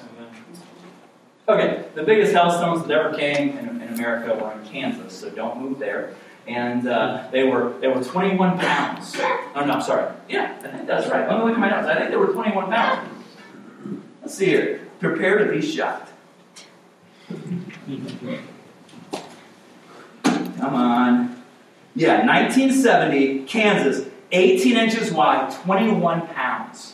Okay, the biggest hailstones that ever came in America were in Kansas, so don't move there. And they were 21 pounds. Oh, no, sorry. Yeah, I think that's right. Let me look at my notes. I think they were 21 pounds. Let's see here. Prepare to be shocked. Come on. Yeah, 1970, Kansas, 18 inches wide, 21 pounds.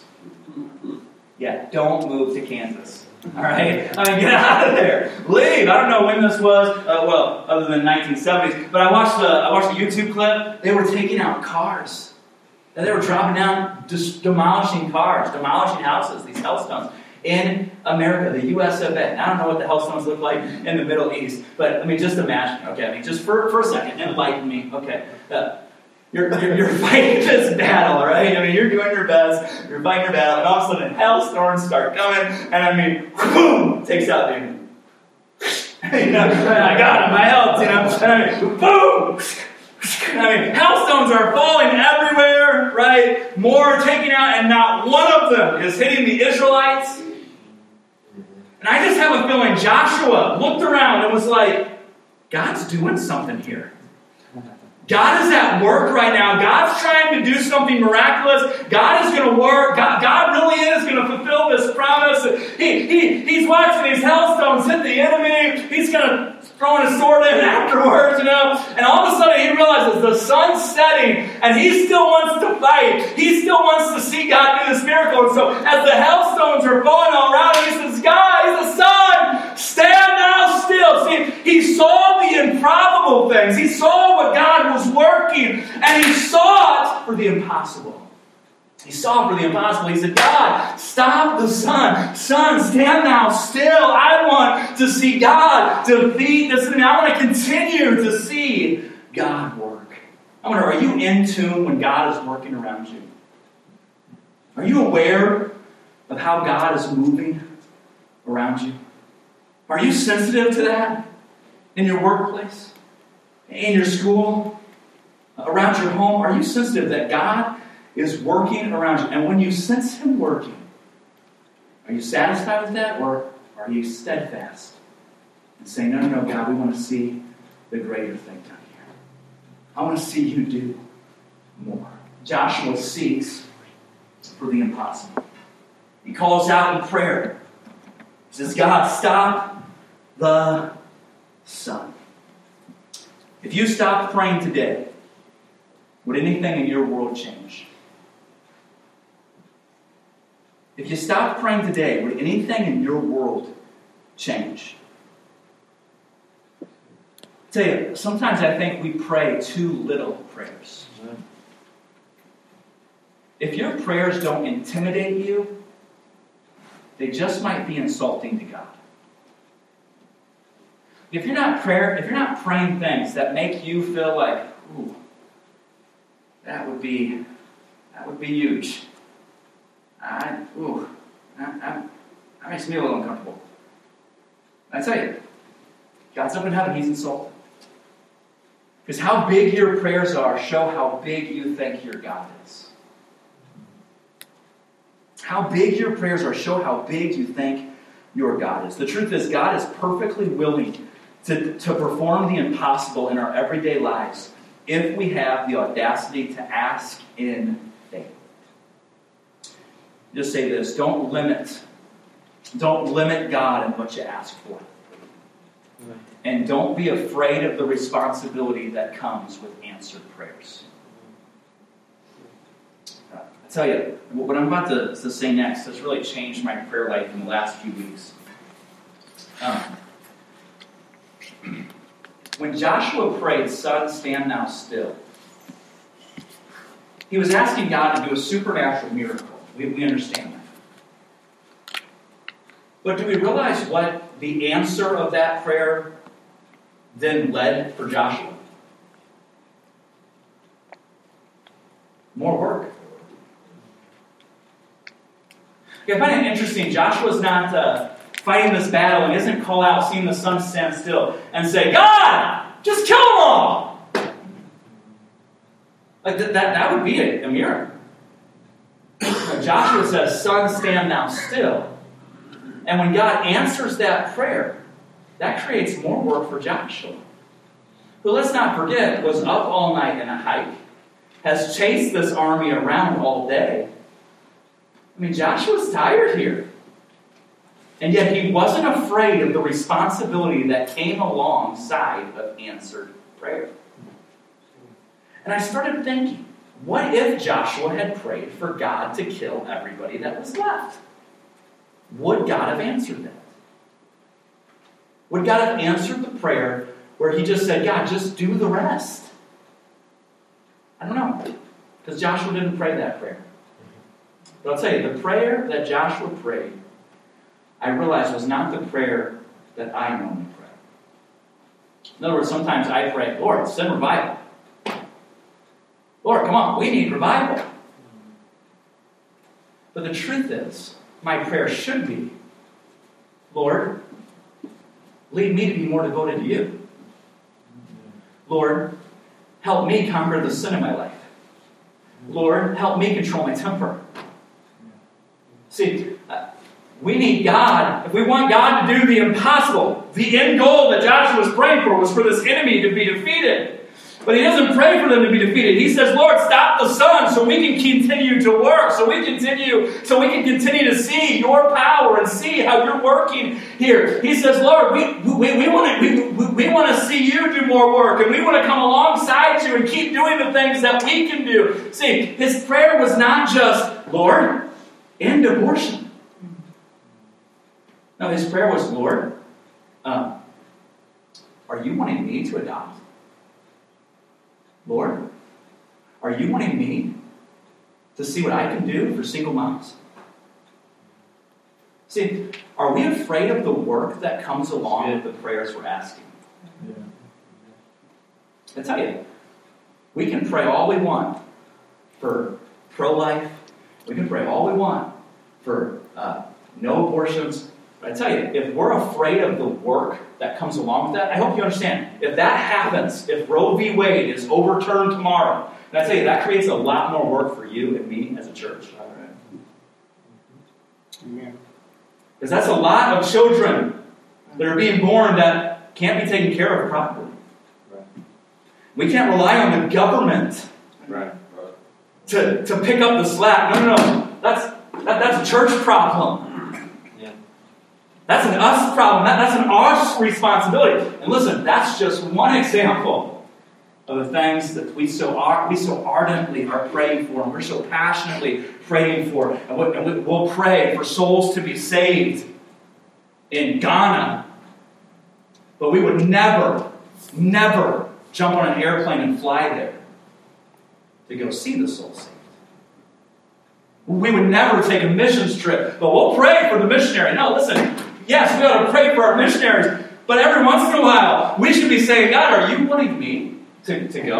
Yeah, don't move to Kansas. All right? I mean, get out of there. Leave. I don't know when this was. Other than 1970s. But I watched the YouTube clip. They were taking out cars. And they were dropping down, just demolishing cars, demolishing houses, these hailstones. In America, the U.S. of A. I don't know what the hailstones look like in the Middle East, but I mean, just imagine. Okay, I mean, just for a second, enlighten me. Okay, you're fighting this battle, all right? I mean, you're doing your best, you're fighting your battle, and all of a sudden, hailstorms start coming, and I mean, boom, takes out the enemy. You know, I got him, I helped, you know, and I mean, boom. I mean, hailstones are falling everywhere, right? More are taken out, and not one of them is hitting the Israelites. And I just have a feeling Joshua looked around and was like, God's doing something here. God is at work right now. God's trying to do something miraculous. God is going to work. God really is going to fulfill this promise. He's watching these hailstones hit the enemy. He's going to throw in a sword in afterwards, you know. And all of a sudden he realizes the sun's setting and he still wants to fight. He still wants to see God do this miracle. And so as the hailstones are falling all around him, he says, guys, the sun, stand now still. See, he saw the improbable things. He saw what God was working, and he saw it for the impossible. He saw it for the impossible. He said, God, stop the sun. Sun, stand now still. I want to see God defeat this enemy. I want to continue to see God work. I wonder, are you in tune when God is working around you? Are you aware of how God is moving around you? Are you sensitive to that in your workplace, in your school, around your home? Are you sensitive that God is working around you? And when you sense Him working, are you satisfied with that, or are you steadfast and saying, no, God, we want to see the greater thing done here. I want to see you do more. Joshua seeks for the impossible. He calls out in prayer says, God, stop the sun. If you stopped praying today, would anything in your world change? If you stopped praying today, would anything in your world change? I tell you, sometimes I think we pray too little prayers. If your prayers don't intimidate you, they just might be insulting to God. If you're not praying things that make you feel like, ooh, that would be huge. That makes me a little uncomfortable. I tell you, God's up in heaven, He's insulted. Because how big your prayers are show how big you think your God is. How big your prayers are show how big you think your God is. The truth is, God is perfectly willing to perform the impossible in our everyday lives if we have the audacity to ask in faith. Just say this, don't limit God in what you ask for. And don't be afraid of the responsibility that comes with answered prayers. I tell you, what I'm about to say next has really changed my prayer life in the last few weeks. When Joshua prayed, "Sun, stand thou still," he was asking God to do a supernatural miracle. We understand that. But do we realize what the answer of that prayer then led for Joshua? More work. I find it interesting. Joshua's not fighting this battle and doesn't call out, seeing the sun stand still, and say, "God, just kill them all." Like that would be a miracle. Joshua says, "Sun, stand thou still." And when God answers that prayer, that creates more work for Joshua, who, let's not forget, was up all night in a hike, has chased this army around all day. I mean, Joshua's tired here. And yet he wasn't afraid of the responsibility that came alongside of answered prayer. And I started thinking, what if Joshua had prayed for God to kill everybody that was left? Would God have answered that? Would God have answered the prayer where he just said, "God, just do the rest"? I don't know, because Joshua didn't pray that prayer. But I'll tell you, the prayer that Joshua prayed, I realized was not the prayer that I normally pray. In other words, sometimes I pray, "Lord, send revival. Lord, come on, we need revival." But the truth is, my prayer should be, "Lord, lead me to be more devoted to you. Lord, help me conquer the sin in my life. Lord, help me control my temper." See, we need God. If we want God to do the impossible, the end goal that Joshua was praying for was for this enemy to be defeated. But he doesn't pray for them to be defeated. He says, "Lord, stop the sun so we can continue to work, so we can continue to see your power and see how you're working here." He says, "Lord, we want to see you do more work, and we want to come alongside you and keep doing the things that we can do." See, his prayer was not just, "Lord, end abortion." No, his prayer was, "Lord, are you wanting me to adopt? Lord, are you wanting me to see what I can do for single moms?" See, are we afraid of the work that comes along with the prayers we're asking? I tell you, we can pray all we want for pro-life. We can pray all we want for no abortions. But I tell you, if we're afraid of the work that comes along with that, I hope you understand, if that happens, if Roe v. Wade is overturned tomorrow, and I tell you, that creates a lot more work for you and me as a church. Because that's a lot of children that are being born that can't be taken care of properly. We can't rely on the government to pick up the slack. No. That's a church problem. That's an us problem. That's an us responsibility. And listen, that's just one example of the things that we so ardently are praying for, and we're so passionately praying for. And we'll pray for souls to be saved in Ghana. But we would never jump on an airplane and fly there to go see the soul saved. We would never take a missions trip, but we'll pray for the missionary. No, listen, yes, we ought to pray for our missionaries, but every once in a while, we should be saying, God, are you wanting me to go?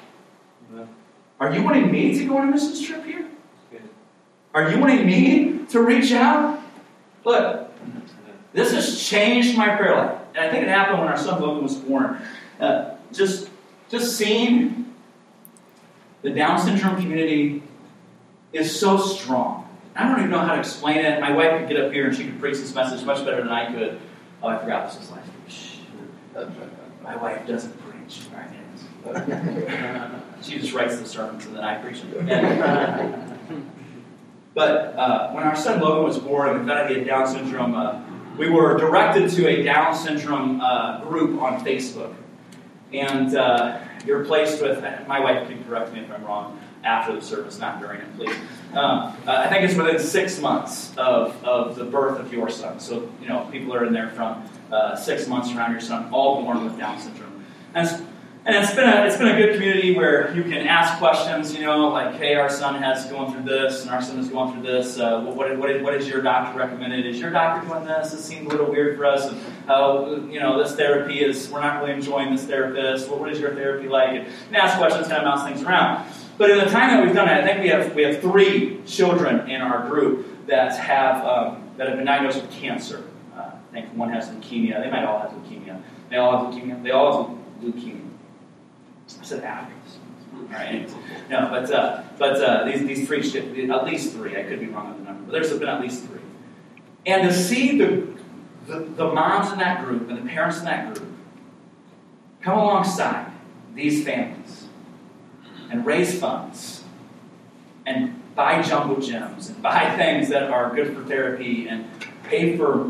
Are you wanting me to go on a missions trip here? Are you wanting me to reach out? Look, this has changed my prayer life. And I think it happened when our son Logan was born. Just seeing the Down syndrome community is so strong. I don't even know how to explain it. My wife could get up here and she could preach this message much better than I could. Oh, I forgot this was last week. My wife doesn't preach. All right, she just writes the sermons and then I preach them. But when our son Logan was born and we found out he had Down syndrome, we were directed to a Down syndrome group on Facebook. And you're placed with, my wife can correct me if I'm wrong after the service, not during it, please. I think it's within 6 months of the birth of your son. So, people are in there from 6 months around your son, all born with Down syndrome. And it's been a good community where you can ask questions, like, hey, our son has gone through this, and our son is going through this. What is your doctor recommended? Is your doctor doing this? It seemed a little weird for us. And, this therapy we're not really enjoying this therapist. What is your therapy like? And ask questions, kind of bounce things around. But in the time that we've done it, I think we have 3 children in our group that have been diagnosed with cancer. I think one has leukemia. They might all have leukemia. They all have leukemia. They all have leukemia. I said actors. All right. No, but these 3, at least 3. I could be wrong on the number, but there's been at least 3. And to see the moms in that group and the parents in that group come alongside these families and raise funds and buy jumbo gyms and buy things that are good for therapy and pay for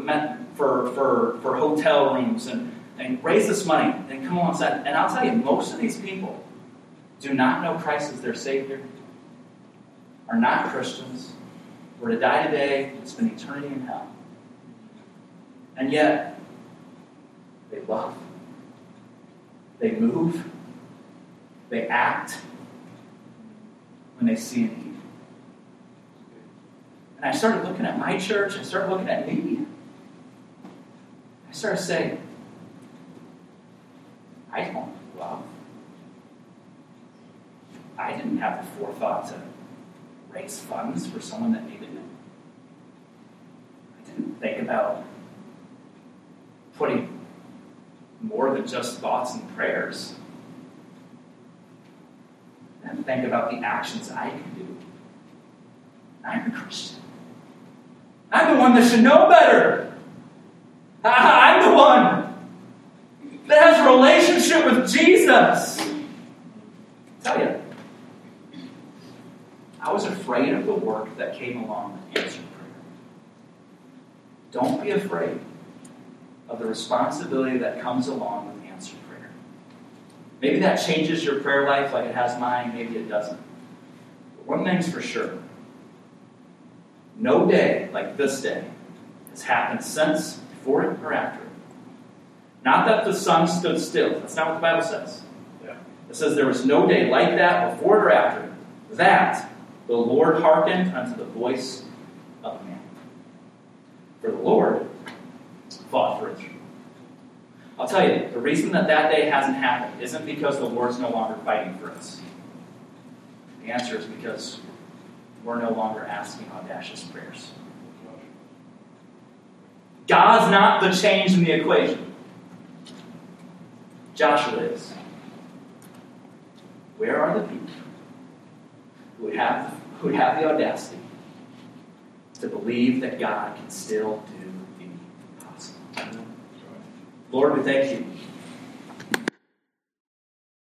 hotel rooms and raise this money and come alongside. And I'll tell you, most of these people do not know Christ as their Savior, are not Christians, were to die today and spend eternity in hell. And yet, they love, they move, they act when they see a need. And I started looking at my church, I started looking at me. I started saying, I don't love. I didn't have the forethought to raise funds for someone that needed it. I didn't think about putting more than just thoughts and prayers. I didn't think about the actions I can do. I'm a Christian. I'm the one that should know better. I'm the one that has a relationship with Jesus. I tell you, I was afraid of the work that came along with answered prayer. Don't be afraid of the responsibility that comes along with answered prayer. Maybe that changes your prayer life like it has mine. Maybe it doesn't. But one thing's for sure. No day like this day has happened since, before it, or after it. Not that the sun stood still. That's not what the Bible says. Yeah. It says there was no day like that before it or after it, that the Lord hearkened unto the voice of man. For the Lord fought for Israel. I'll tell you, the reason that day hasn't happened isn't because the Lord's no longer fighting for us. The answer is because we're no longer asking audacious prayers. God's not the change in the equation. Joshua is. Where are the people who have the audacity to believe that God can still do the impossible? Lord, we thank you